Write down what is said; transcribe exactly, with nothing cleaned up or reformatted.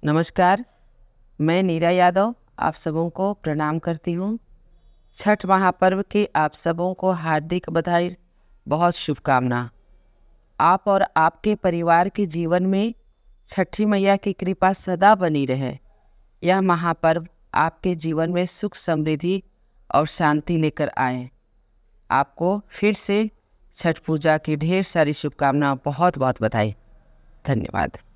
नमस्कार, मैं नीरा यादव आप सबों को प्रणाम करती हूँ। छठ महापर्व की आप सबों को हार्दिक बधाई, बहुत शुभकामना। आप और आपके परिवार के जीवन में छठी मैया की कृपा सदा बनी रहे। यह महापर्व आपके जीवन में सुख, समृद्धि और शांति लेकर आए। आपको फिर से छठ पूजा की ढेर सारी शुभकामनाएं, बहुत बहुत बधाई। धन्यवाद।